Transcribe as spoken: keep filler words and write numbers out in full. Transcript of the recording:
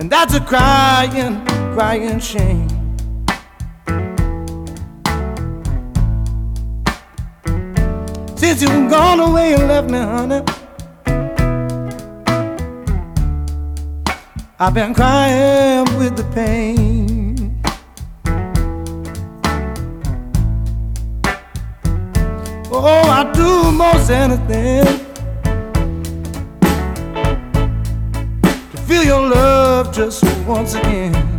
and that's a crying, crying shame. Since you've gone away and left me, honey, I've been crying with the pain. Oh, I'd do most anything to feel your love just once again.